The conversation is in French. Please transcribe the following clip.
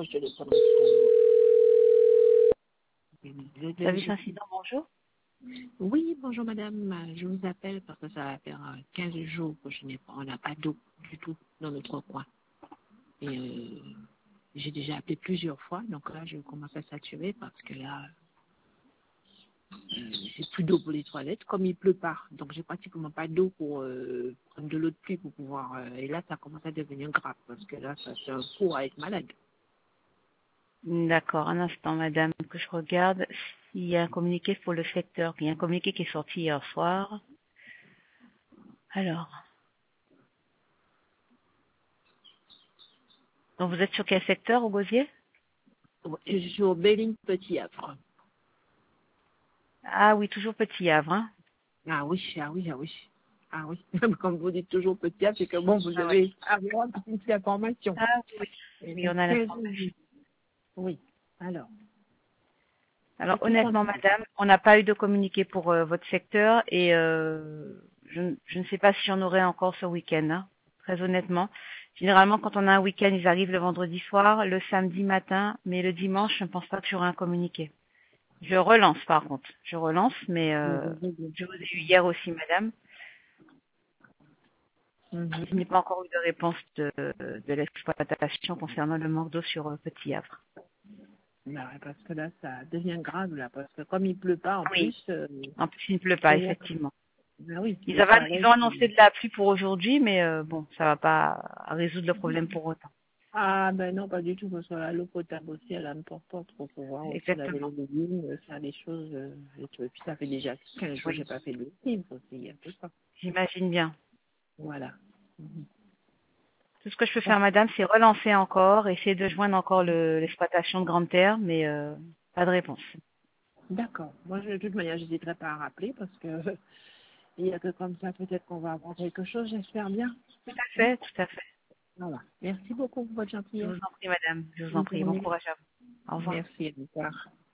je te les prendrai tout à l'heure. Service incident, bonjour. Oui, bonjour madame. Je vous appelle parce que ça va faire 15 jours que on n'a pas d'eau du tout dans notre coin. Et j'ai déjà appelé plusieurs fois, donc là je commence à saturer parce que là, j'ai plus d'eau pour les toilettes, comme il pleut pas. Donc j'ai pratiquement pas d'eau pour prendre de l'eau de pluie pour pouvoir. Et là, ça commence à devenir grave parce que là, ça c'est un four à être malade. D'accord, un instant, madame, que je regarde s'il y a un communiqué pour le secteur. Il y a un communiqué qui est sorti hier soir. Alors, donc vous êtes sur quel secteur, au Gosier? Je suis au Belling Petit Havre. Ah oui, toujours Petit Havre, hein? Ah oui, ah oui, ah oui. Ah oui, comme vous dites toujours Petit Havre, c'est que bon, vous Ah oui. avez avoir une petite information. Ah oui, Et oui, donc, on a 15 l'information. jours. Oui, alors, Alors, c'est tout honnêtement, continue. madame, on n'a pas eu de communiqué pour votre secteur et je ne sais pas si j'en aurai encore ce week-end, hein, très honnêtement. Généralement, quand on a un week-end, ils arrivent le vendredi soir, le samedi matin, mais le dimanche, je ne pense pas que j'aurai un communiqué. Je relance, par contre. Je relance, mais je vous ai eu hier aussi, madame. Mhm. Je n'ai pas encore eu de réponse de l'exploitation concernant le manque d'eau sur Petit Havre. Bah ouais, parce que là, ça devient grave, là, parce que comme il pleut pas, en Oui, plus, en plus, il ne pleut pas, effectivement. bah oui, Ils, les ils ont toilettes. annoncé de la pluie pour aujourd'hui, mais bon, ça va pas résoudre le problème pour autant. Ah, ben non, pas du tout, parce que là, l'eau potable aussi, elle est importante pour pouvoir aussi laver Exactement. les légumes, faire des choses, et tout. Et puis ça fait déjà 15 jours que Oui, j'ai pas fait de lessive aussi, il y a tout ça. j'imagine bien. Voilà. Mhm. Tout ce que je peux Bon, faire, madame, c'est relancer encore, essayer de joindre encore l'exploitation de Grande Terre, mais pas de réponse. d'accord. Moi, de toute manière, j'hésiterai pas à rappeler, parce que il y a que comme ça, peut-être qu'on va avoir quelque chose, j'espère bien. Tout à Hein. fait, tout à fait. Voilà. Merci beaucoup pour votre Je gentillesse. vous en prie, madame. Je vous en Bonne prie. Bon journée. courage à vous. Au revoir. Merci, à plus tard.